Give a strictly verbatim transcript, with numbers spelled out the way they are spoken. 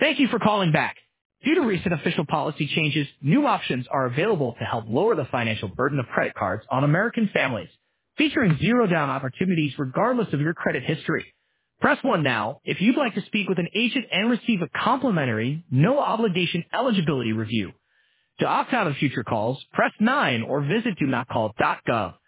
Thank you for calling back. Due to recent official policy changes, new options are available to help lower the financial burden of credit cards on American families, featuring zero-down opportunities regardless of your credit history. Press one now if you'd like to speak with an agent and receive a complimentary, no-obligation eligibility review. To opt out of future calls, press nine or visit do not call dot gov.